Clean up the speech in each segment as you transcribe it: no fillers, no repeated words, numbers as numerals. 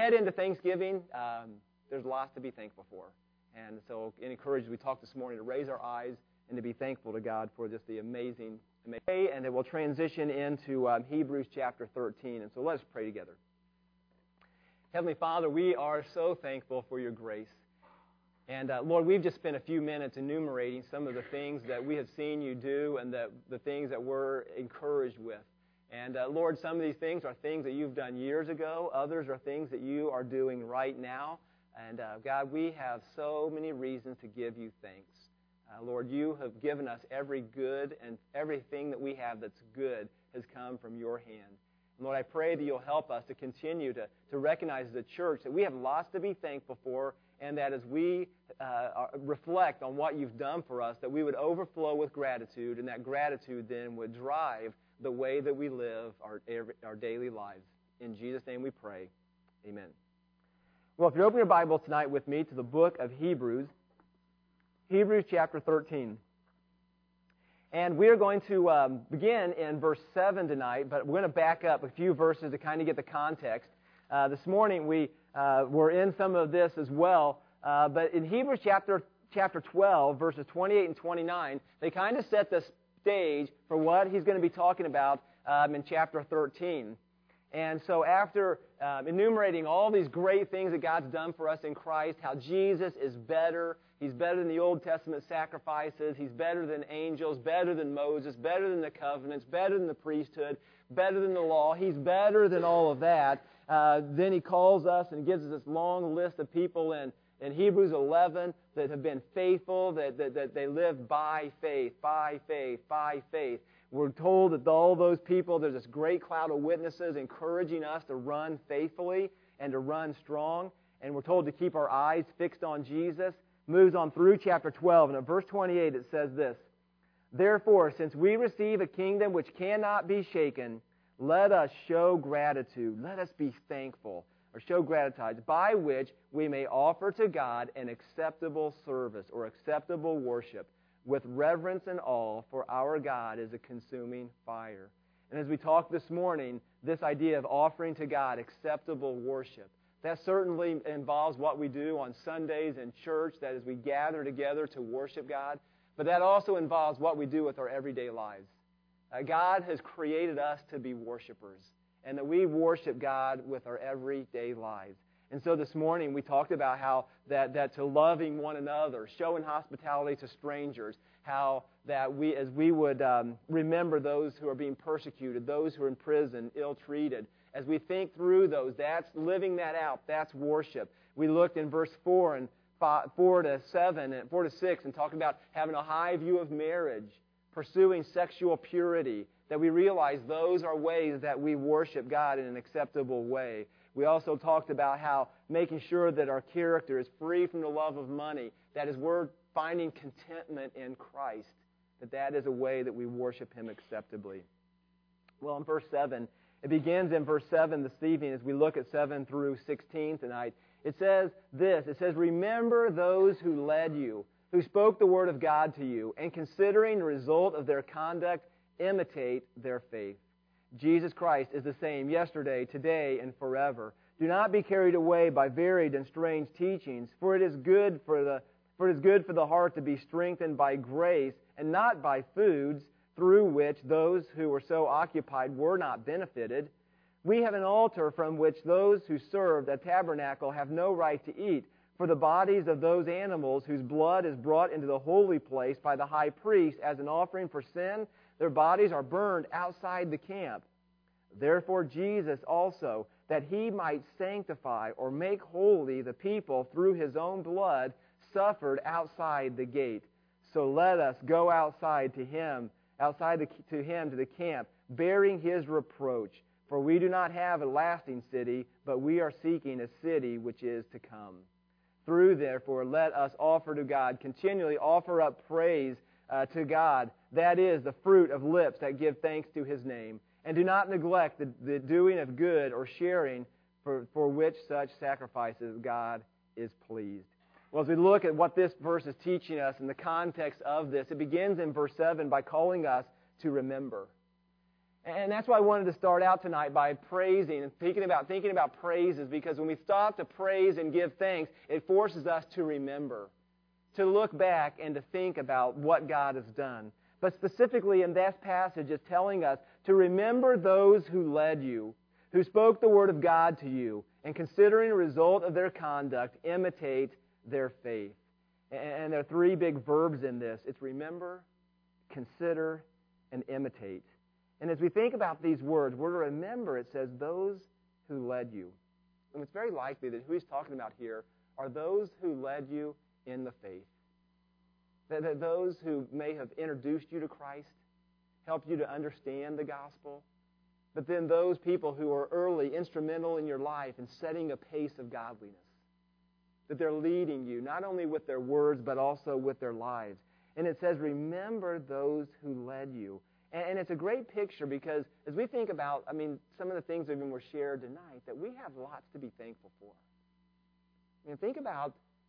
head into Thanksgiving, there's lots to be thankful for. And so I encourage, we talked this morning, to raise our eyes and to be thankful to God for just the amazing. And then we'll transition into Hebrews chapter 13. And so let's pray together. Heavenly Father, we are so thankful for your grace. And Lord, we've just spent a few minutes enumerating some of the things that we have seen you do and the things that we're encouraged with. And Lord, some of these things are things that you've done years ago. Others are things that you are doing right now. And God, we have so many reasons to give you thanks. Lord, you have given us every good, and everything that we have that's good has come from your hand. And Lord, I pray that you'll help us to continue to recognize as a church that we have lots to be thankful for, and that as we reflect on what you've done for us, that we would overflow with gratitude, and that gratitude then would drive the way that we live our daily lives. In Jesus' name we pray. Amen. Well, if you open your Bible tonight with me to the book of Hebrews, Hebrews chapter 13. And we're going to begin in verse 7 tonight, but we're going to back up a few verses to kind of get the context. This morning we were in some of this as well, but in Hebrews chapter 12, verses 28 and 29, they kind of set the stage for what he's going to be talking about in chapter 13. And so after enumerating all these great things that God's done for us in Christ, how Jesus is better, he's better than the Old Testament sacrifices, he's better than angels, better than Moses, better than the covenants, better than the priesthood, better than the law, he's better than all of that. Then he calls us and gives us this long list of people in Hebrews 11 that have been faithful, that they live by faith, by faith, by faith. We're told that all those people, there's this great cloud of witnesses encouraging us to run faithfully and to run strong. And we're told to keep our eyes fixed on Jesus. Moves on through chapter 12, and at verse 28 it says this, "Therefore, since we receive a kingdom which cannot be shaken, let us show gratitude." Let us be thankful, or show gratitude, by which we may offer to God an acceptable service or acceptable worship, with reverence and awe, for our God is a consuming fire. And as we talked this morning, this idea of offering to God acceptable worship, that certainly involves what we do on Sundays in church, that is we gather together to worship God, but that also involves what we do with our everyday lives. God has created us to be worshipers, and that we worship God with our everyday lives. And so this morning we talked about how that to loving one another, showing hospitality to strangers, how that we, as we would remember those who are being persecuted, those who are in prison, ill-treated, as we think through those, that's living that out, that's worship. We looked in verse 4 and 4 to 7 and 4 to 6 and talked about having a high view of marriage, pursuing sexual purity, that we realize those are ways that we worship God in an acceptable way. We also talked about how making sure that our character is free from the love of money, that is, we're finding contentment in Christ, that is a way that we worship Him acceptably. Well, in verse 7, it begins in verse 7 this evening as we look at 7 through 16 tonight. It says this, it says, "Remember those who led you, who spoke the word of God to you, and considering the result of their conduct, imitate their faith. Jesus Christ is the same yesterday, today, and forever. Do not be carried away by varied and strange teachings, for it is good for the heart to be strengthened by grace, and not by foods, through which those who were so occupied were not benefited. We have an altar from which those who serve the tabernacle have no right to eat, for the bodies of those animals whose blood is brought into the holy place by the high priest as an offering for sin, their bodies are burned outside the camp. Therefore Jesus also, that He might sanctify or make holy the people through His own blood, suffered outside the gate. So let us go outside to Him, to the camp, bearing His reproach. For we do not have a lasting city, but we are seeking a city which is to come. Through, therefore, let us offer to God, continually offer up praise to God. That is the fruit of lips that give thanks to His name. And do not neglect the doing of good or sharing, for which such sacrifices God is pleased." Well, as we look at what this verse is teaching us in the context of this, it begins in verse 7 by calling us to remember. And that's why I wanted to start out tonight by praising and thinking about praises, because when we stop to praise and give thanks, it forces us to remember, to look back and to think about what God has done. But specifically in this passage, it's telling us to remember those who led you, who spoke the word of God to you, and considering the result of their conduct, imitate their faith. And there are three big verbs in this. It's remember, consider, and imitate. And as we think about these words, we're to remember, it says, those who led you. And it's very likely that who he's talking about here are those who led you in the faith. That those who may have introduced you to Christ, helped you to understand the gospel, but then those people who are early instrumental in your life in setting a pace of godliness. That they're leading you, not only with their words, but also with their lives. And it says, remember those who led you. And it's a great picture because as we think about, some of the things that were shared tonight, that we have lots to be thankful for. Think about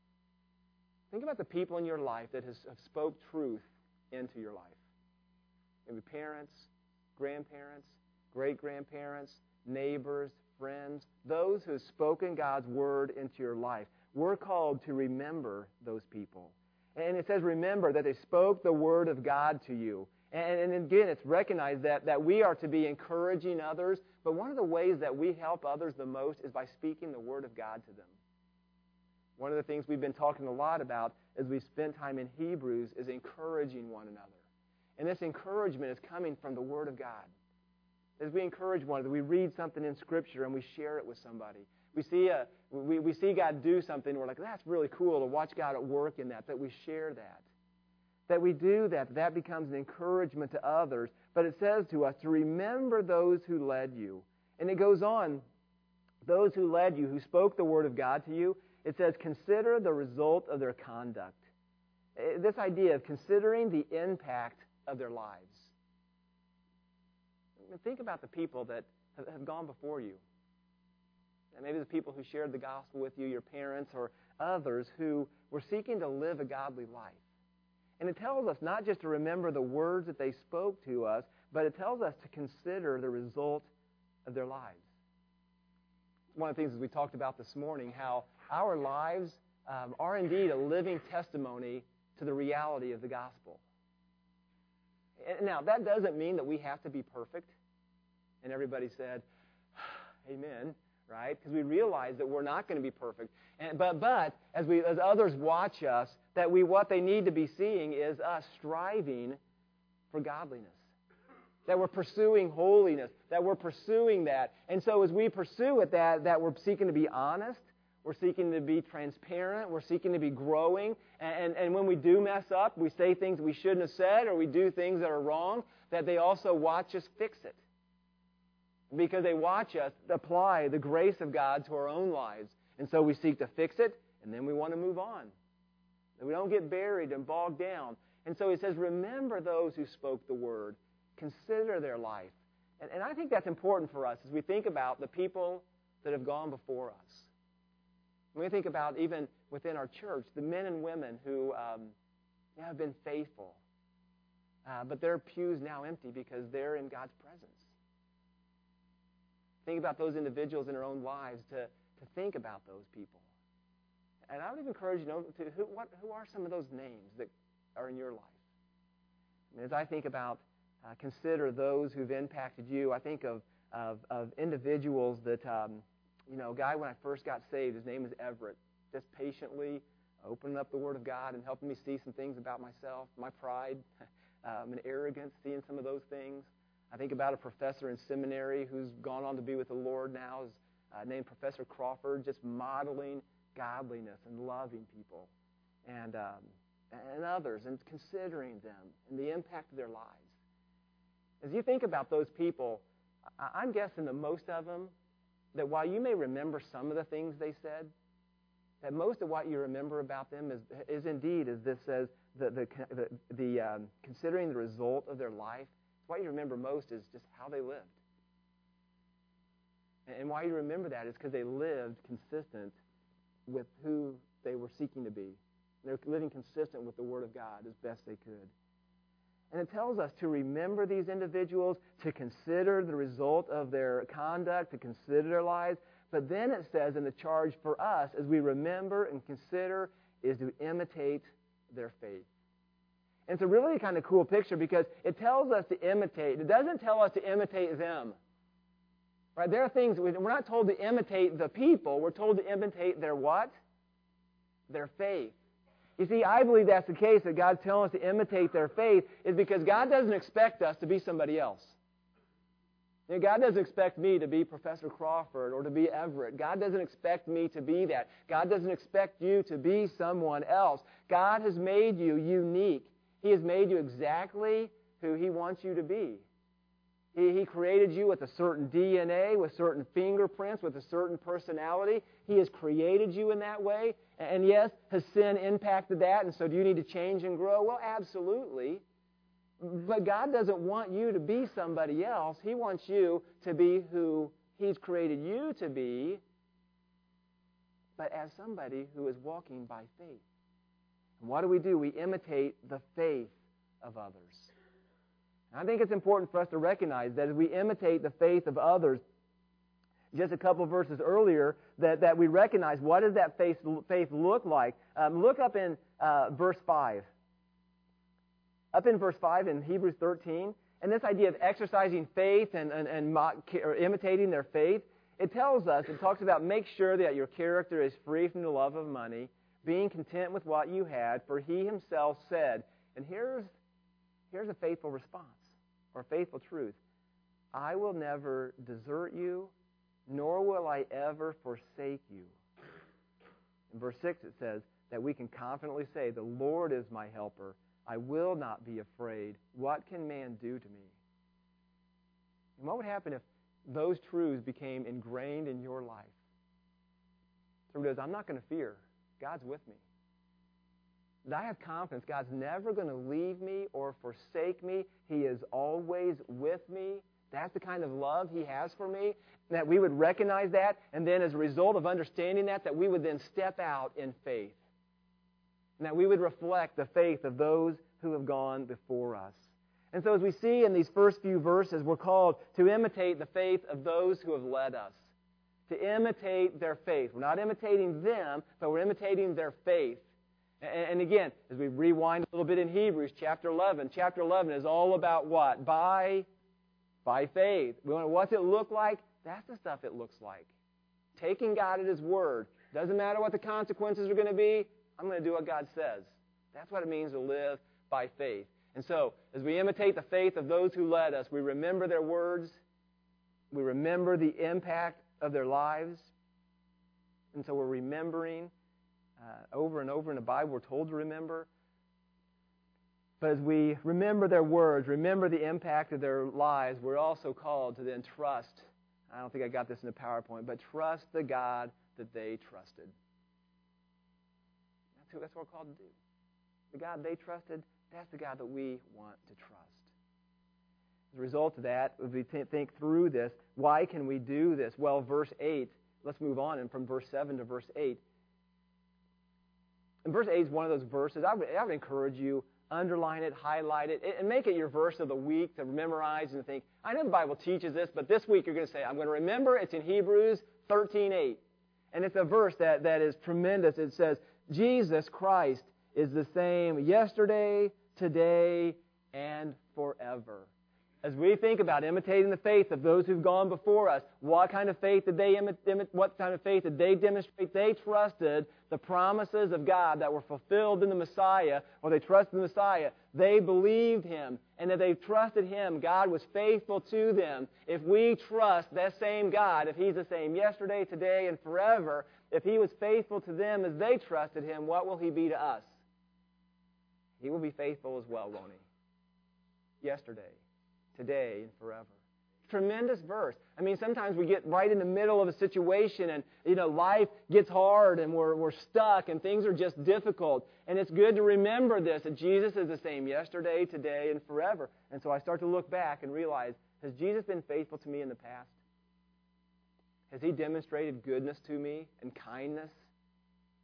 the people in your life that have spoke truth into your life. Maybe parents, grandparents, great-grandparents, neighbors, friends, those who have spoken God's word into your life. We're called to remember those people. And it says, remember that they spoke the word of God to you. And again, it's recognized that we are to be encouraging others, but one of the ways that we help others the most is by speaking the word of God to them. One of the things we've been talking a lot about as we spent time in Hebrews is encouraging one another. And this encouragement is coming from the word of God. As we encourage one another, we read something in Scripture and we share it with somebody. We see God do something, we're like, that's really cool to watch God at work in that we share that. That we do that becomes an encouragement to others. But it says to us to remember those who led you. And it goes on, those who led you, who spoke the word of God to you, it says, consider the result of their conduct. This idea of considering the impact of their lives. Think about the people that have gone before you. And maybe the people who shared the gospel with you, your parents or others who were seeking to live a godly life. And it tells us not just to remember the words that they spoke to us, but it tells us to consider the result of their lives. One of the things as we talked about this morning, how our lives are indeed a living testimony to the reality of the gospel. Now, that doesn't mean that we have to be perfect. And everybody said, amen, right? Because we realize that we're not going to be perfect. But as others watch us, what they need to be seeing is us striving for godliness. That we're pursuing holiness, that we're pursuing that. And so as we pursue it, that we're seeking to be honest, we're seeking to be transparent, we're seeking to be growing. And when we do mess up, we say things we shouldn't have said, or we do things that are wrong, that they also watch us fix it. Because they watch us apply the grace of God to our own lives. And so we seek to fix it, and then we want to move on. That we don't get buried and bogged down. And so he says, remember those who spoke the word. Consider their life. And I think that's important for us as we think about the people that have gone before us. When we think about even within our church, the men and women who have been faithful, but their pews now empty because they're in God's presence. Think about those individuals in our own lives to think about those people. And I would even encourage you to who are some of those names that are in your life. And as I think about consider those who've impacted you, I think of individuals that a guy when I first got saved, his name was Everett, just patiently opening up the Word of God and helping me see some things about myself, my pride, and arrogance, seeing some of those things. I think about a professor in seminary who's gone on to be with the Lord now, is named Professor Crawford, just modeling godliness and loving people and others and considering them and the impact of their lives. As you think about those people, I'm guessing that most of them, that while you may remember some of the things they said, that most of what you remember about them is indeed, as this says, the considering the result of their life. What you remember most is just how they lived. And why you remember that is because they lived consistent with who they were seeking to be. They're living consistent with the Word of God as best they could. And it tells us to remember these individuals, to consider the result of their conduct, to consider their lives. But then it says in the charge for us, as we remember and consider, is to imitate their faith. And it's a really kind of cool picture because it tells us to imitate. It doesn't tell us to imitate them. Right? There are things, we're not told to imitate the people. We're told to imitate their what? Their faith. You see, I believe that's the case, that God's telling us to imitate their faith is because God doesn't expect us to be somebody else. You know, God doesn't expect me to be Professor Crawford or to be Everett. God doesn't expect me to be that. God doesn't expect you to be someone else. God has made you unique. He has made you exactly who He wants you to be. He created you with a certain DNA, with certain fingerprints, with a certain personality. He has created you in that way. And yes, has sin impacted that? And so do you need to change and grow? Well, absolutely. But God doesn't want you to be somebody else. He wants you to be who He's created you to be, but as somebody who is walking by faith. And what do? We imitate the faith of others. I think it's important for us to recognize that as we imitate the faith of others, just a couple verses earlier, that we recognize what does that faith look like. Look up in verse 5. Up in verse 5 in Hebrews 13, and this idea of exercising faith and imitating their faith, it talks about make sure that your character is free from the love of money, being content with what you had, for He Himself said, and here's a faithful response, or faithful truth. I will never desert you, nor will I ever forsake you. In verse 6 it says that we can confidently say, the Lord is my helper. I will not be afraid. What can man do to me? And what would happen if those truths became ingrained in your life? So it goes, I'm not going to fear. God's with me. I have confidence God's never going to leave me or forsake me. He is always with me. That's the kind of love He has for me. That we would recognize that, and then as a result of understanding that we would then step out in faith. And that we would reflect the faith of those who have gone before us. And so as we see in these first few verses, we're called to imitate the faith of those who have led us. To imitate their faith. We're not imitating them, but we're imitating their faith. And again, as we rewind a little bit in Hebrews chapter 11 is all about what? By faith. What's it look like? That's the stuff it looks like. Taking God at His word. Doesn't matter what the consequences are going to be. I'm going to do what God says. That's what it means to live by faith. And so, as we imitate the faith of those who led us, we remember their words. We remember the impact of their lives. And so we're remembering over and over in the Bible. We're told to remember. But as we remember their words, remember the impact of their lives, we're also called to then trust. I don't think I got this in the PowerPoint, but trust the God that they trusted. That's what we're called to do. The God they trusted, that's the God that we want to trust. As a result of that, as we think through this, why can we do this? Well, verse 8, let's move on, and from verse 7 to verse 8. And verse 8 is one of those verses, I would encourage you, underline it, highlight it, and make it your verse of the week to memorize and think, I know the Bible teaches this, but this week you're going to say, I'm going to remember. It's in Hebrews 13:8. And it's a verse that is tremendous. It says, Jesus Christ is the same yesterday, today, and forever. As we think about imitating the faith of those who've gone before us, what kind of faith did they demonstrate? They trusted the promises of God that were fulfilled in the Messiah, or they trusted the Messiah. They believed Him, and that they trusted Him. God was faithful to them. If we trust that same God, if He's the same yesterday, today, and forever, if He was faithful to them as they trusted Him, what will He be to us? He will be faithful as well, won't He? Yesterday, today, and forever. Tremendous verse. I mean, sometimes we get right in the middle of a situation and, life gets hard and we're stuck and things are just difficult. And it's good to remember this, that Jesus is the same yesterday, today, and forever. And so I start to look back and realize, has Jesus been faithful to me in the past? Has He demonstrated goodness to me and kindness?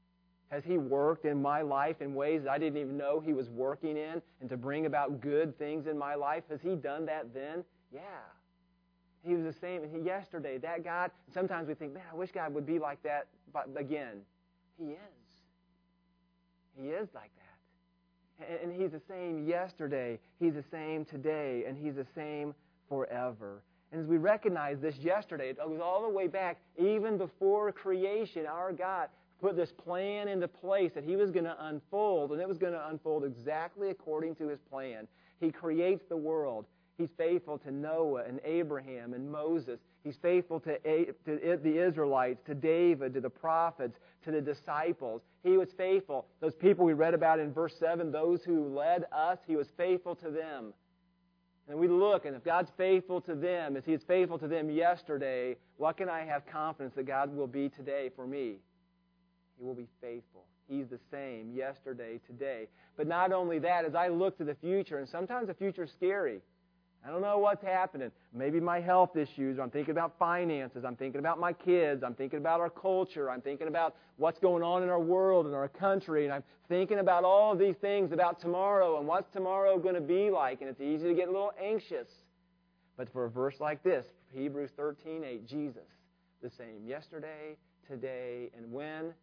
Has He worked in my life in ways that I didn't even know He was working in and to bring about good things in my life? Has He done that then? Yeah. He was the same yesterday. That God, sometimes we think, man, I wish God would be like that. But again, He is. He is like that. And He's the same yesterday. He's the same today. And He's the same forever. And as we recognize this yesterday, it goes all the way back, even before creation, our God put this plan into place that He was going to unfold, and it was going to unfold exactly according to His plan. He creates the world. He's faithful to Noah and Abraham and Moses. He's faithful to the Israelites, to David, to the prophets, to the disciples. He was faithful. Those people we read about in verse 7, those who led us, He was faithful to them. And we look, and if God's faithful to them, as He is faithful to them yesterday, what can I have confidence that God will be today for me? He will be faithful. He's the same yesterday, today. But not only that, as I look to the future, and sometimes the future is scary. I don't know what's happening. Maybe my health issues, or I'm thinking about finances, I'm thinking about my kids, I'm thinking about our culture, I'm thinking about what's going on in our world and our country, and I'm thinking about all of these things about tomorrow and what's tomorrow going to be like, and it's easy to get a little anxious. But for a verse like this, Hebrews 13:8, Jesus, the same yesterday, today, and when?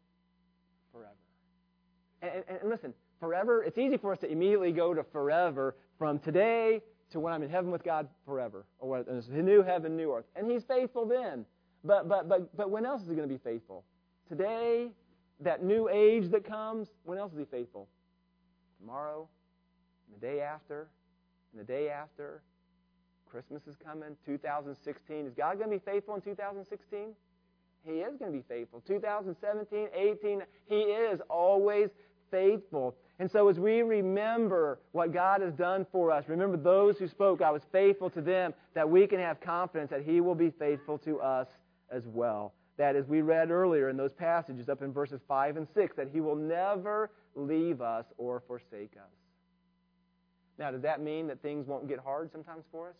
Forever. And listen, forever, it's easy for us to immediately go to forever from today to when I'm in heaven with God forever, or when it's a new heaven, new earth. And He's faithful then. But when else is He going to be faithful? Today, that new age that comes, when else is He faithful? Tomorrow, and the day after, and the day after. Christmas is coming, 2016. Is God going to be faithful in 2016? He is going to be faithful. 2017, 18, He is always faithful. And so as we remember what God has done for us, remember those who spoke, God was faithful to them, that we can have confidence that He will be faithful to us as well. That, as we read earlier in those passages up in verses 5 and 6, that He will never leave us or forsake us. Now, does that mean that things won't get hard sometimes for us?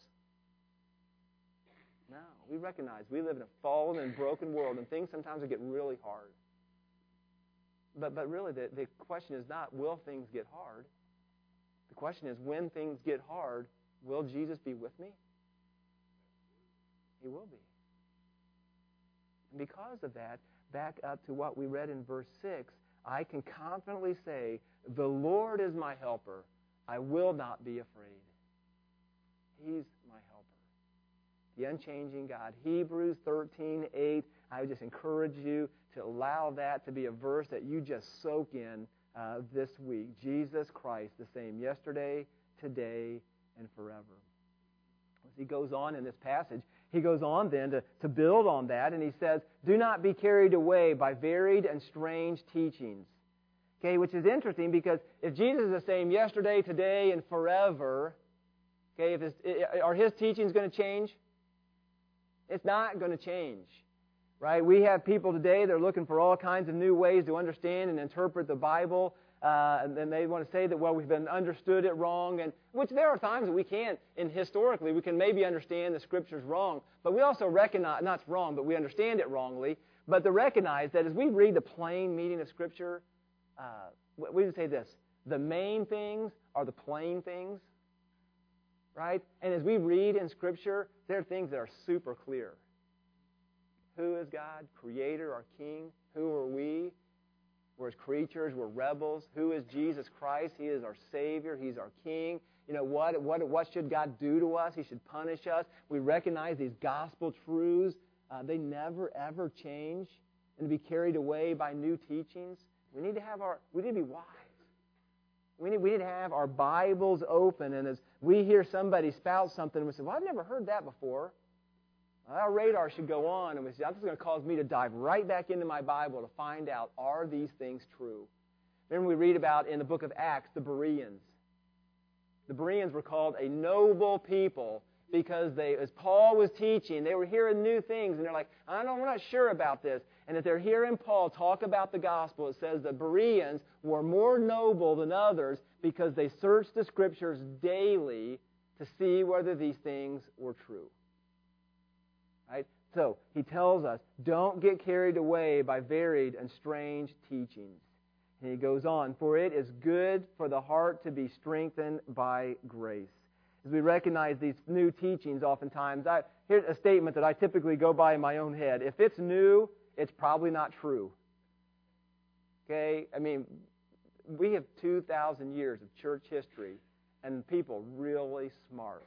No. We recognize we live in a fallen and broken world, and things sometimes will get really hard. But really, the question is not, will things get hard? The question is, when things get hard, will Jesus be with me? He will be. And because of that, back up to what we read in verse 6, I can confidently say, the Lord is my helper. I will not be afraid. He's my helper. The unchanging God. Hebrews 13:8. I would just encourage you to allow that to be a verse that you just soak in this week. Jesus Christ, the same yesterday, today, and forever. As he goes on in this passage, he goes on then to build on that, and he says, do not be carried away by varied and strange teachings. Okay, which is interesting because if Jesus is the same yesterday, today, and forever, okay, are His teachings going to change? It's not going to change, right? We have people today that are looking for all kinds of new ways to understand and interpret the Bible, and then they want to say that, well, we've been understood it wrong, and which there are times that we can, and historically, we can maybe understand the Scriptures wrong, but we also recognize, not it's wrong, but we understand it wrongly, but to recognize that as we read the plain meaning of Scripture, we would say this, the main things are the plain things, right? And as we read in Scripture, there are things that are super clear. Who is God? Creator, our King. Who are we? We're His creatures. We're rebels. Who is Jesus Christ? He is our Savior. He's our King. You know, what should God do to us? He should punish us. We recognize these gospel truths. They never, ever change. And to be carried away by new teachings, we need to be wise. We need to have our Bibles open, and as we hear somebody spout something, we say, well, I've never heard that before. Our radar should go on, and we say, that's going to cause me to dive right back into my Bible to find out, are these things true? Remember we read about in the book of Acts, the Bereans. The Bereans were called a noble people because as Paul was teaching, they were hearing new things, and they're like, we're not sure about this. And if they're hearing Paul talk about the gospel, it says the Bereans were more noble than others because they searched the Scriptures daily to see whether these things were true. Right? So he tells us, don't get carried away by varied and strange teachings. And he goes on, for it is good for the heart to be strengthened by grace. As we recognize these new teachings oftentimes, here's a statement that I typically go by in my own head. If it's new, it's probably not true. Okay? I mean, we have 2,000 years of church history and people really smart.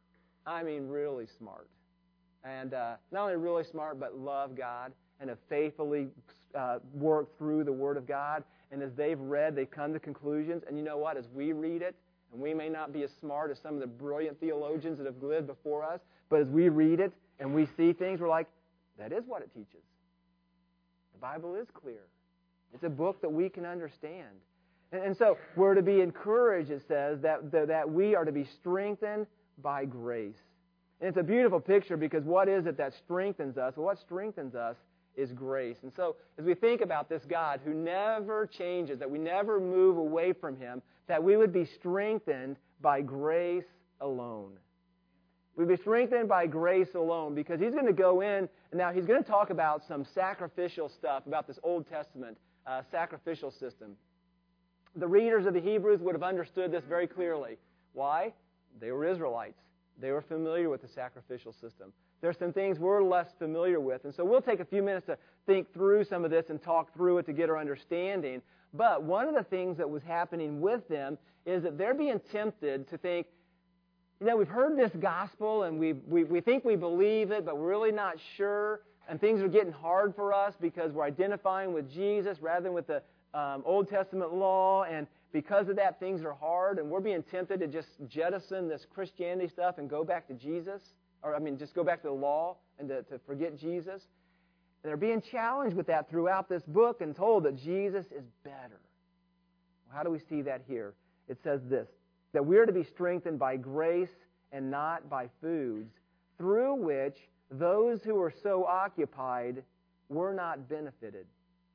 I mean, really smart. And not only really smart, but love God and have faithfully worked through the Word of God. And as they've read, they've come to conclusions. And you know what? As we read it, and we may not be as smart as some of the brilliant theologians that have lived before us, but as we read it and we see things, we're like, that is what it teaches. The Bible is clear. It's a book that we can understand. And so we're to be encouraged, it says, that we are to be strengthened by grace. And it's a beautiful picture because what is it that strengthens us? Well, what strengthens us is grace. And so as we think about this God who never changes, that we never move away from Him, that we would be strengthened by grace alone. We'd be strengthened by grace alone because He's going to go in, and now He's going to talk about some sacrificial stuff, about this Old Testament sacrificial system. The readers of the Hebrews would have understood this very clearly. Why? They were Israelites. They were familiar with the sacrificial system. There's some things we're less familiar with. And so we'll take a few minutes to think through some of this and talk through it to get our understanding. But one of the things that was happening with them is that they're being tempted to think, you know, we've heard this gospel and we think we believe it, but we're really not sure. And things are getting hard for us because we're identifying with Jesus rather than with the Old Testament law. And because of that, things are hard. And we're being tempted to just jettison this Christianity stuff and go back to Jesus. Just go back to the law and to forget Jesus. And they're being challenged with that throughout this book and told that Jesus is better. Well, how do we see that here? It says this, that we're to be strengthened by grace and not by foods, through which those who are so occupied were not benefited.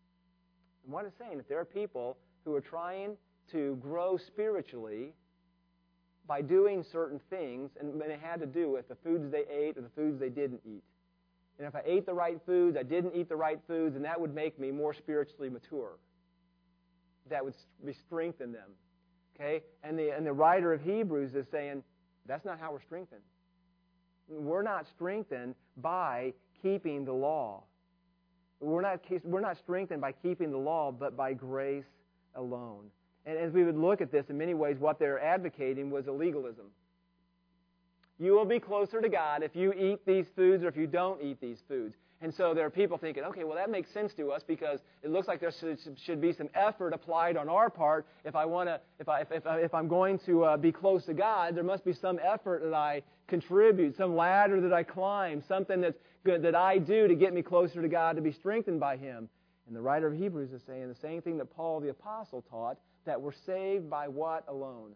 And what it's saying, if there are people who are trying to grow spiritually by doing certain things, and it had to do with the foods they ate or the foods they didn't eat. And if I ate the right foods, I didn't eat the right foods, and that would make me more spiritually mature. That would strengthen them. Okay? And the writer of Hebrews is saying, that's not how we're strengthened. We're not strengthened by keeping the law. We're not strengthened by keeping the law, but by grace alone. And as we would look at this, in many ways, what they're advocating was a legalism. You will be closer to God if you eat these foods or if you don't eat these foods. And so there are people thinking, okay, well, that makes sense to us because it looks like there should be some effort applied on our part. If I'm going to be close to God, there must be some effort that I contribute, some ladder that I climb, something that's good that I do to get me closer to God, to be strengthened by Him. And the writer of Hebrews is saying the same thing that Paul the Apostle taught, that we're saved by what alone?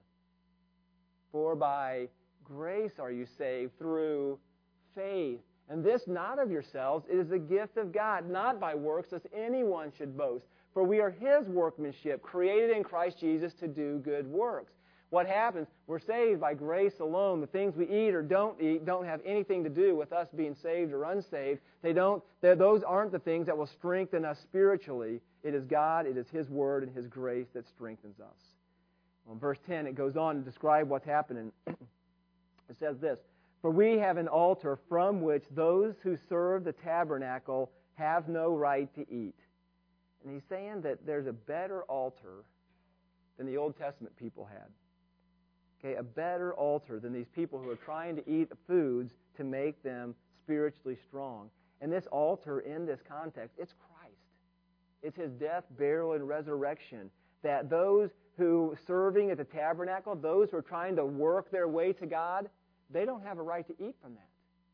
For by grace are you saved through faith. And this not of yourselves, it is the gift of God, not by works, lest anyone should boast. For we are His workmanship, created in Christ Jesus to do good works. What happens? We're saved by grace alone. The things we eat or don't eat don't have anything to do with us being saved or unsaved. Those aren't the things that will strengthen us spiritually. It is God, it is His Word and His grace that strengthens us. Well, in verse 10, it goes on to describe what's happening. It says this, for we have an altar from which those who serve the tabernacle have no right to eat. And he's saying that there's a better altar than the Old Testament people had. Okay, a better altar than these people who are trying to eat the foods to make them spiritually strong. And this altar in this context, it's Christ. It's His death, burial, and resurrection. That those who serving at the tabernacle, those who are trying to work their way to God, they don't have a right to eat from that.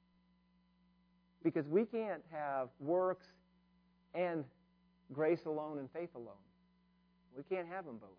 Because we can't have works and grace alone and faith alone. We can't have them both.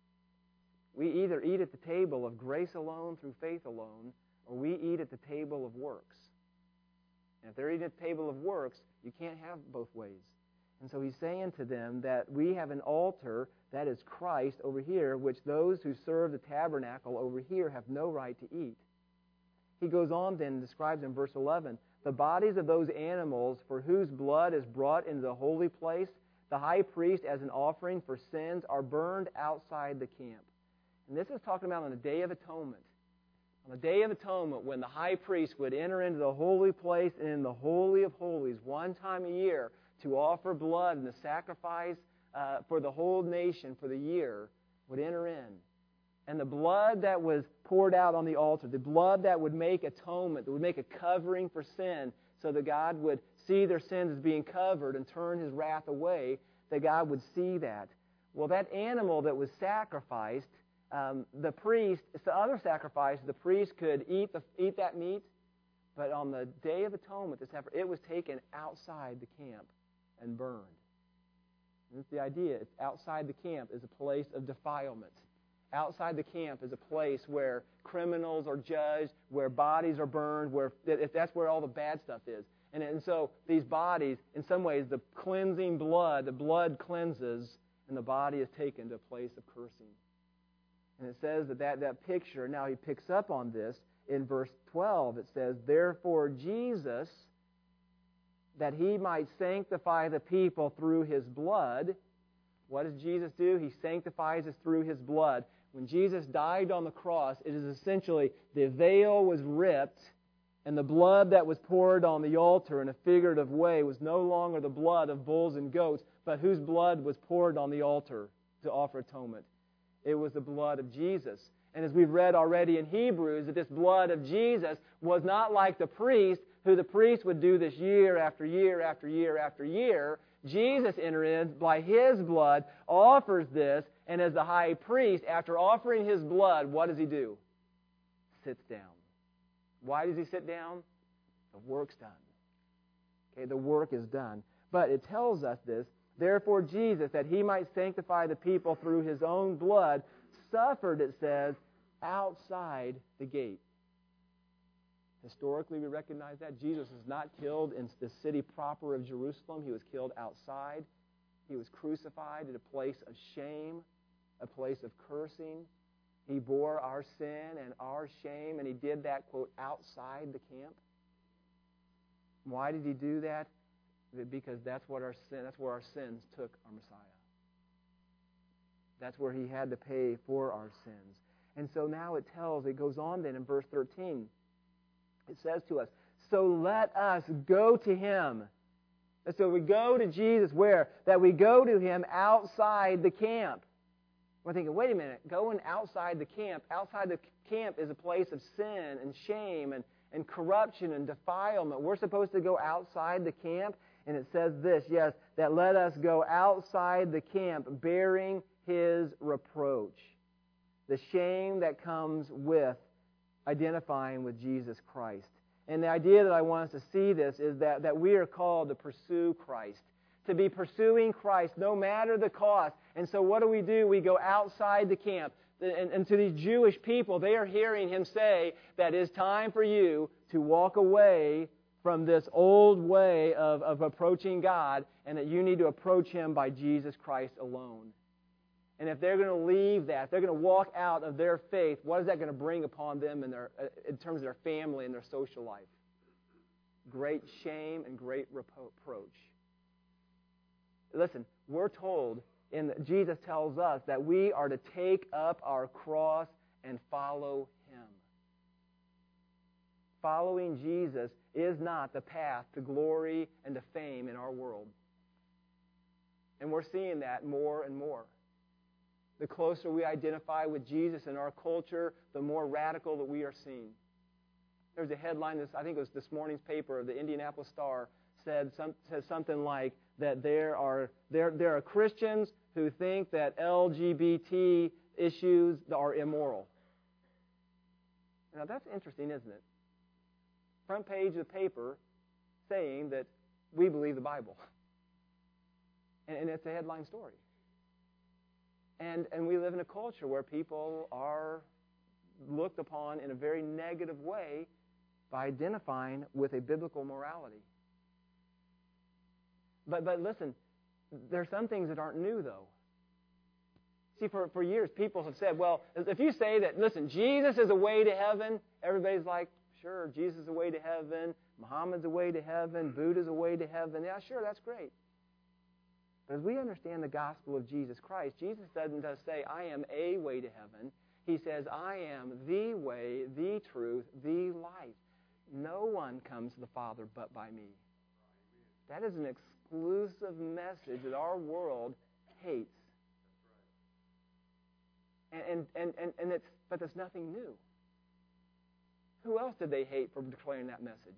We either eat at the table of grace alone through faith alone, or we eat at the table of works. And if they're eating at the table of works, you can't have both ways. And so he's saying to them that we have an altar, that is Christ over here, which those who serve the tabernacle over here have no right to eat. He goes on then and describes in verse 11, the bodies of those animals for whose blood is brought into the holy place, the high priest as an offering for sins are burned outside the camp. And this is talking about on the Day of Atonement. On the Day of Atonement, when the high priest would enter into the holy place and in the Holy of Holies one time a year to offer blood and the sacrifice for the whole nation for the year, would enter in. And the blood that was poured out on the altar, the blood that would make atonement, that would make a covering for sin, so that God would see their sins as being covered and turn His wrath away, that God would see that. Well, that animal that was sacrificed, the priest, it's the other sacrifice, the priest could eat that meat, but on the Day of Atonement, it was taken outside the camp and burned. And that's the idea. It's outside the camp is a place of defilement. Outside the camp is a place where criminals are judged, where bodies are burned, that's where all the bad stuff is. And so these bodies, in some ways, the cleansing blood, the blood cleanses, and the body is taken to a place of cursing. And it says that picture, now he picks up on this in verse 12. It says, therefore Jesus, that He might sanctify the people through His blood. What does Jesus do? He sanctifies us through His blood. When Jesus died on the cross, it is essentially the veil was ripped, and the blood that was poured on the altar in a figurative way was no longer the blood of bulls and goats, but whose blood was poured on the altar to offer atonement? It was the blood of Jesus. And as we've read already in Hebrews, that this blood of Jesus was not like the priest, who the priest would do this year after year after year after year. Jesus enters in by His blood, offers this, and as the high priest, after offering His blood, what does He do? Sits down. Why does He sit down? The work's done. Okay, the work is done. But it tells us this, therefore Jesus, that He might sanctify the people through His own blood, suffered, it says, outside the gate. Historically, we recognize that. Jesus was not killed in the city proper of Jerusalem. He was killed outside. He was crucified at a place of shame, a place of cursing. He bore our sin and our shame, and He did that, quote, outside the camp. Why did He do that? Because that's where our sins took our Messiah. That's where He had to pay for our sins. And so now it goes on then in verse 13. It says to us, so let us go to Him. And so we go to Jesus where? That we go to Him outside the camp. We're thinking, wait a minute, going outside the camp is a place of sin and shame and corruption and defilement. We're supposed to go outside the camp. And it says this, yes, that let us go outside the camp bearing His reproach. The shame that comes with identifying with Jesus Christ. And the idea that I want us to see this is that we are called to pursue Christ. To be pursuing Christ no matter the cost. And so what do? We go outside the camp. And to these Jewish people, they are hearing Him say that it's time for you to walk away from this old way of approaching God, and that you need to approach Him by Jesus Christ alone. And if they're going to leave that, they're going to walk out of their faith, what is that going to bring upon them in terms of their family and their social life? Great shame and great reproach. Listen, we're told, Jesus tells us that we are to take up our cross and follow Him. Following Jesus is not the path to glory and to fame in our world. And we're seeing that more and more. The closer we identify with Jesus in our culture, the more radical that we are seen. There's a headline, I think it was this morning's paper, the Indianapolis Star, says something like that there are Christians who think that LGBT issues are immoral. Now that's interesting, isn't it? Front page of the paper saying that we believe the Bible. And it's a headline story. And we live in a culture where people are looked upon in a very negative way by identifying with a biblical morality. But listen, there are some things that aren't new, though. See, for years, people have said, well, if you say that, listen, Jesus is a way to heaven, everybody's like, sure, Jesus is a way to heaven, Muhammad's a way to heaven, Buddha's a way to heaven. Yeah, sure, that's great. But as we understand the gospel of Jesus Christ, Jesus doesn't just say, I am a way to heaven. He says, I am the way, the truth, the life. No one comes to the Father but by me. That is an exclusive message that our world hates. But that's nothing new. Who else did they hate for declaring that message?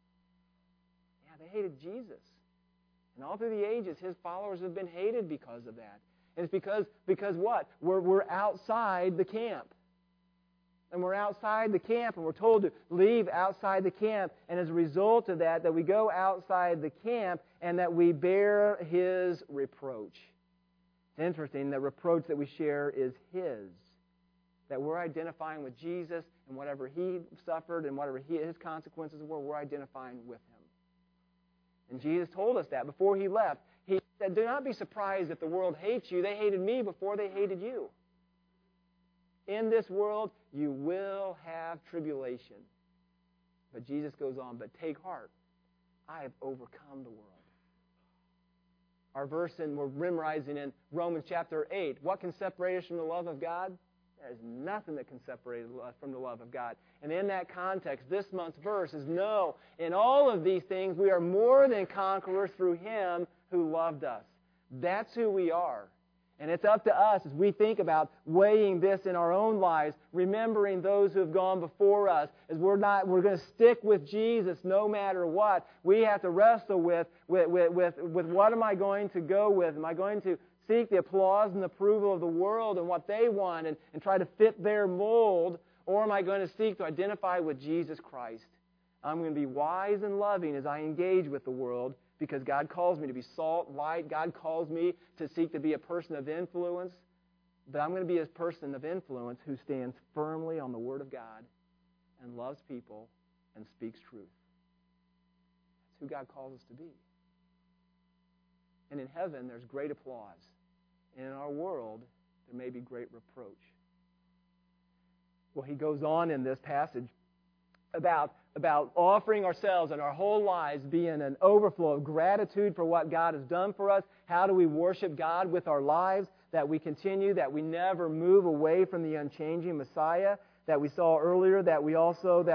Yeah, they hated Jesus. And all through the ages, his followers have been hated because of that. And it's because what? We're outside the camp. And we're outside the camp, and we're told to leave outside the camp. And as a result of that we go outside the camp and that we bear his reproach. It's interesting, the reproach that we share is his. That we're identifying with Jesus, and whatever he suffered and whatever his consequences were, we're identifying with him. And Jesus told us that before he left. He said, do not be surprised if the world hates you. They hated me before they hated you. In this world, you will have tribulation. But Jesus goes on, but take heart. I have overcome the world. Our verse, and we're memorizing in Romans chapter 8. What can separate us from the love of God? There's nothing that can separate us from the love of God. And in that context, this month's verse is, no, in all of these things, we are more than conquerors through him who loved us. That's who we are. And it's up to us as we think about weighing this in our own lives, remembering those who have gone before us, as we're going to stick with Jesus no matter what. We have to wrestle with what am I going to go with? Am I going to seek the applause and the approval of the world and what they want and try to fit their mold? Or am I going to seek to identify with Jesus Christ? I'm going to be wise and loving as I engage with the world, because God calls me to be salt, light. God calls me to seek to be a person of influence. But I'm going to be a person of influence who stands firmly on the Word of God and loves people and speaks truth. That's who God calls us to be. And in heaven, there's great applause. And in our world, there may be great reproach. Well, he goes on in this passage about offering ourselves and our whole lives being an overflow of gratitude for what God has done for us. How do we worship God with our lives? That we continue, that we never move away from the unchanging Messiah that we saw earlier. That we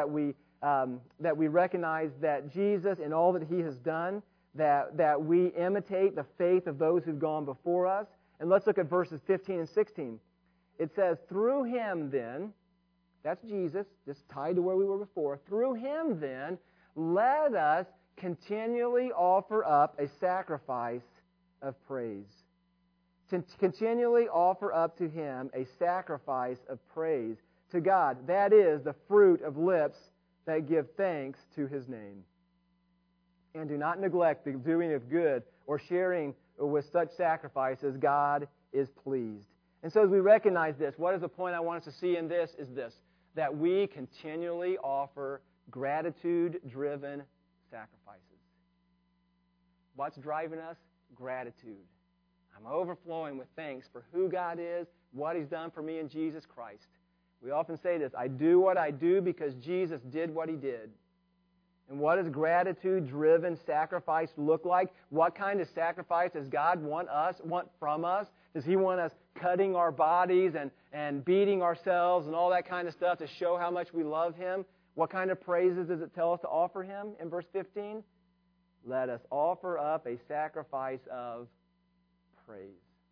recognize that Jesus and all that he has done, that we imitate the faith of those who've gone before us. And let's look at verses 15 and 16. It says, through him then, that's Jesus, just tied to where we were before. Through him, then, let us continually offer up a sacrifice of praise. To continually offer up to him a sacrifice of praise to God. That is the fruit of lips that give thanks to his name. And do not neglect the doing of good or sharing with such sacrifices. God is pleased. And so as we recognize this, what is the point I want us to see in this is this: that we continually offer gratitude-driven sacrifices. What's driving us? Gratitude. I'm overflowing with thanks for who God is, what he's done for me in Jesus Christ. We often say this: I do what I do because Jesus did what he did. And what does gratitude-driven sacrifice look like? What kind of sacrifice does God want from us? Does he want us cutting our bodies and beating ourselves and all that kind of stuff to show how much we love him? What kind of praises does it tell us to offer him in verse 15? Let us offer up a sacrifice of praise.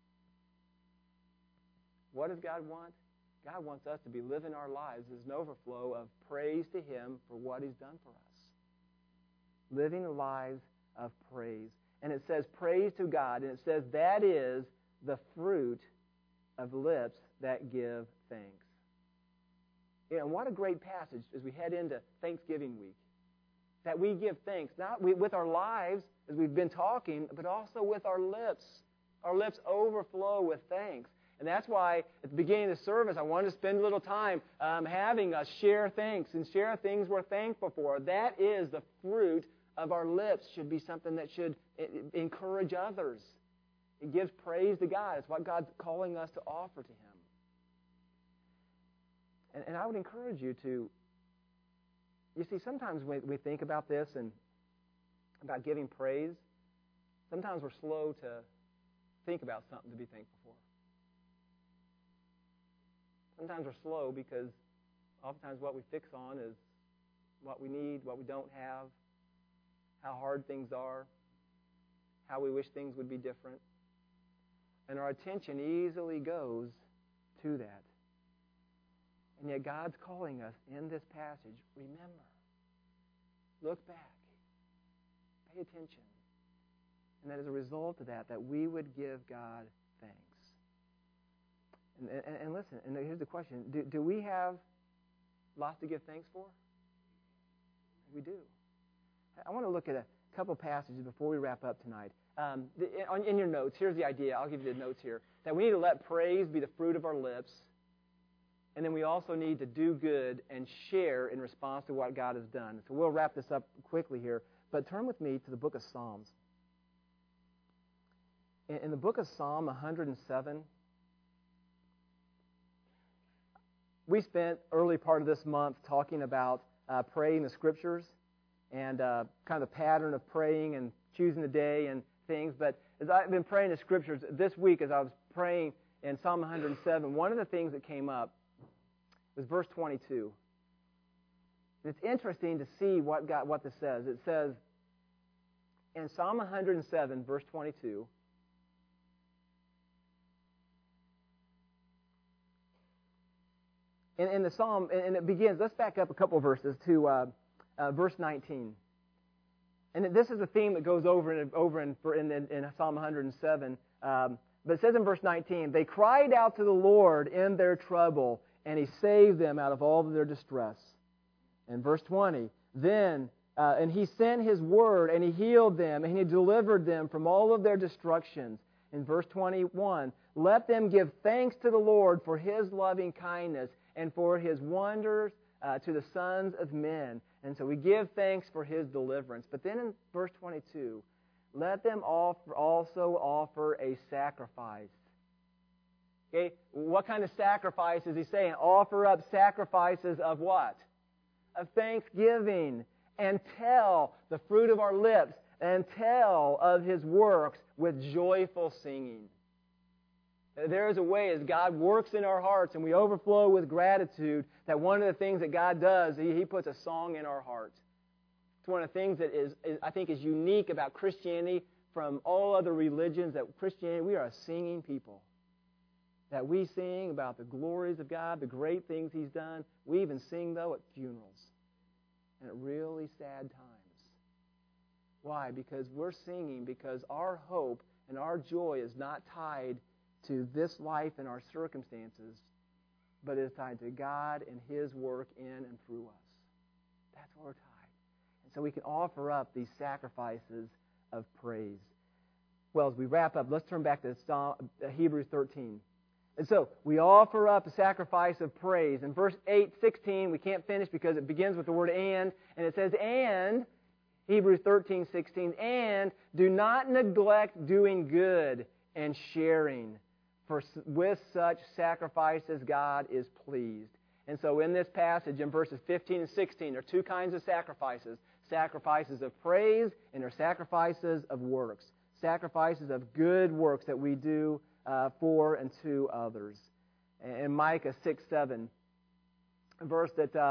What does God want? God wants us to be living our lives as an overflow of praise to him for what he's done for us. Living lives of praise. And it says praise to God, and it says that is the fruit of lips that give thanks. And what a great passage as we head into Thanksgiving week. That we give thanks, not with our lives, as we've been talking, but also with our lips. Our lips overflow with thanks. And that's why at the beginning of the service, I wanted to spend a little time having us share thanks and share things we're thankful for. That is the fruit of our lips. Should be something that should encourage others. It gives praise to God. It's what God's calling us to offer to him. And I would encourage you to, you see, sometimes we think about this and about giving praise. Sometimes we're slow to think about something to be thankful for. Sometimes we're slow because oftentimes what we fix on is what we need, what we don't have, how hard things are, how we wish things would be different. And our attention easily goes to that. And yet God's calling us in this passage, remember, look back, pay attention. And that as a result of that we would give God thanks. And listen, and here's the question. Do we have lots to give thanks for? We do. I want to look at a couple passages before we wrap up tonight. In your notes, here's the idea. I'll give you the notes here. That we need to let praise be the fruit of our lips. And then we also need to do good and share in response to what God has done. So we'll wrap this up quickly here. But turn with me to the book of Psalms. In the book of Psalm 107, we spent early part of this month talking about praying the Scriptures and kind of the pattern of praying and choosing the day and things. But as I've been praying the Scriptures this week, as I was praying in Psalm 107, one of the things that came up was verse 22. And it's interesting to see what this says. It says in Psalm 107, verse 22, in the psalm, and it begins, let's back up a couple verses to verse 19. And this is a theme that goes over in Psalm 107. But it says in verse 19, they cried out to the Lord in their trouble, and He saved them out of all of their distress. In verse 20, then, and He sent His word, and He healed them, and He delivered them from all of their destructions. In verse 21, let them give thanks to the Lord for His loving kindness and for His wonders to the sons of men. And so we give thanks for His deliverance. But then in verse 22, let them also offer a sacrifice. Okay, what kind of sacrifice is He saying? Offer up sacrifices of what? Of thanksgiving. And tell the fruit of our lips, and tell of His works with joyful singing. There is a way as God works in our hearts and we overflow with gratitude that one of the things that God does, He puts a song in our hearts. It's one of the things that I think is unique about Christianity from all other religions, that Christianity, we are a singing people. That we sing about the glories of God, the great things He's done. We even sing, though, at funerals and at really sad times. Why? Because we're singing because our hope and our joy is not tied to this life and our circumstances, but is tied to God and His work in and through us. That's where we're tied. And so we can offer up these sacrifices of praise. Well, as we wrap up, let's turn back to Hebrews 13. And so we offer up a sacrifice of praise. In verse 8:16, we can't finish because it begins with the word and it says, and, Hebrews 13:16, and do not neglect doing good and sharing, for with such sacrifices God is pleased. And so in this passage, in verses 15 and 16, there are two kinds of sacrifices. Sacrifices of praise and there are sacrifices of works. Sacrifices of good works that we do for and to others. In Micah 6:7, verse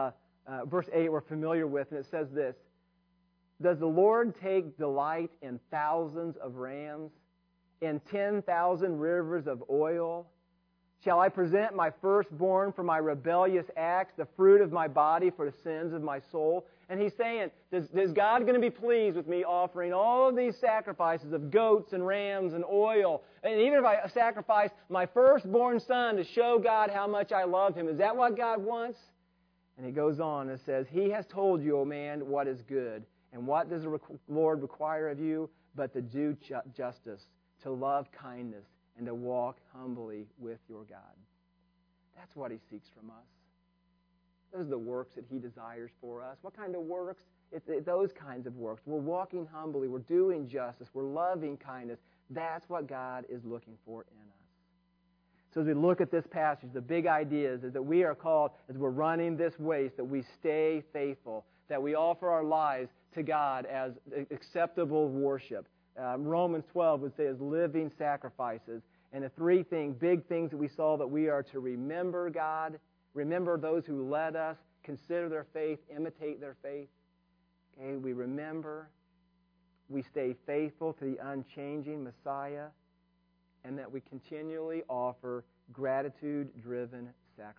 8 we're familiar with, and it says this, does the Lord take delight in thousands of rams, in 10,000 rivers of oil? Shall I present my firstborn for my rebellious acts, the fruit of my body for the sins of my soul? And he's saying, is God going to be pleased with me offering all of these sacrifices of goats and rams and oil? And even if I sacrifice my firstborn son to show God how much I love Him, is that what God wants? And he goes on and says, He has told you, O man, what is good. And what does the Lord require of you? But to do justice, to love kindness, and to walk humbly with your God. That's what He seeks from us. Those are the works that He desires for us. What kind of works? It's those kinds of works. We're walking humbly. We're doing justice. We're loving kindness. That's what God is looking for in us. So as we look at this passage, the big idea is that we are called, as we're running this race, that we stay faithful, that we offer our lives to God as acceptable worship. Romans 12 would say as living sacrifices. And the three big things that we saw, that we are to remember God, remember those who led us, consider their faith, imitate their faith. Okay, we remember, we stay faithful to the unchanging Messiah, and that we continually offer gratitude-driven sacrifices.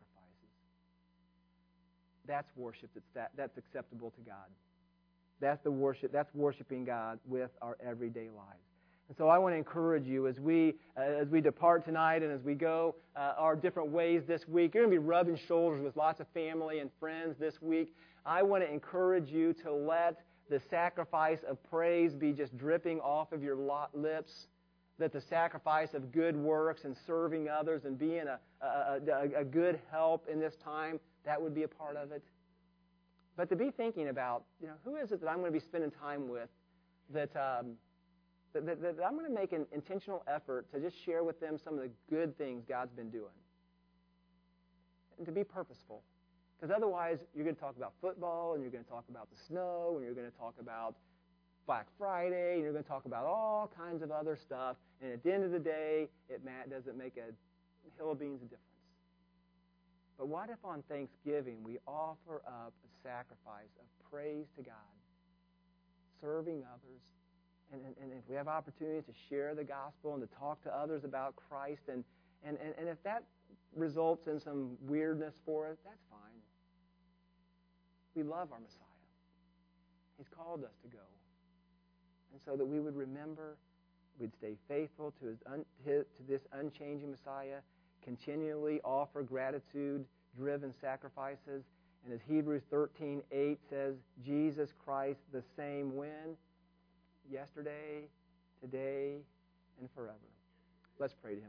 That's worship that's acceptable to God. That's the worship. That's worshiping God with our everyday lives. And so I want to encourage you as we depart tonight and as we go our different ways this week. You're going to be rubbing shoulders with lots of family and friends this week. I want to encourage you to let the sacrifice of praise be just dripping off of your lips. That the sacrifice of good works and serving others and being a good help in this time, that would be a part of it. But to be thinking about, who is it that I'm going to be spending time with that I'm going to make an intentional effort to just share with them some of the good things God's been doing. And to be purposeful. Because otherwise, you're going to talk about football, and you're going to talk about the snow, and you're going to talk about Black Friday, and you're going to talk about all kinds of other stuff. And at the end of the day, it doesn't make a hill of beans of difference. But what if on Thanksgiving we offer up a sacrifice of praise to God, serving others, and if we have opportunities to share the gospel and to talk to others about Christ, and if that results in some weirdness for us, that's fine. We love our Messiah. He's called us to go. And so that we would remember, we'd stay faithful to this unchanging Messiah, continually offer gratitude-driven sacrifices. And as Hebrews 13:8 says, Jesus Christ the same when? Yesterday, today, and forever. Let's pray to Him.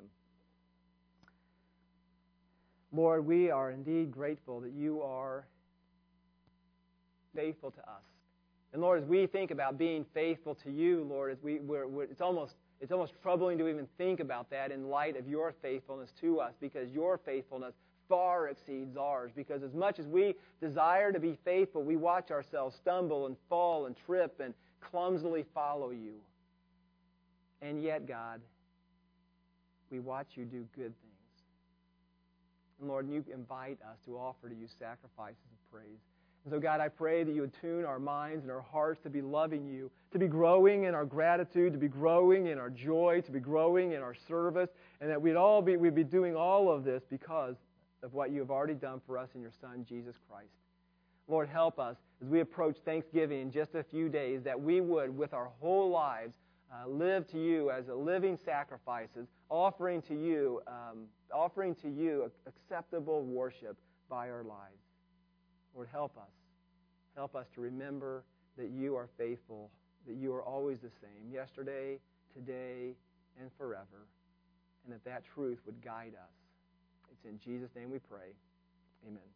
Lord, we are indeed grateful that You are faithful to us. And Lord, as we think about being faithful to You, Lord, it's almost troubling to even think about that in light of Your faithfulness to us, because Your faithfulness far exceeds ours. Because as much as we desire to be faithful, we watch ourselves stumble and fall and trip and clumsily follow You. And yet, God, we watch You do good things. And Lord, You invite us to offer to You sacrifices of praise. And so, God, I pray that You would tune our minds and our hearts to be loving You, to be growing in our gratitude, to be growing in our joy, to be growing in our service, and that we'd be doing all of this because of what You have already done for us in Your Son, Jesus Christ. Lord, help us as we approach Thanksgiving in just a few days, that we would, with our whole lives, live to You as a living sacrifices, offering to You acceptable worship by our lives. Lord, help us. Help us to remember that You are faithful, that You are always the same, yesterday, today, and forever, and that truth would guide us. It's in Jesus' name we pray. Amen.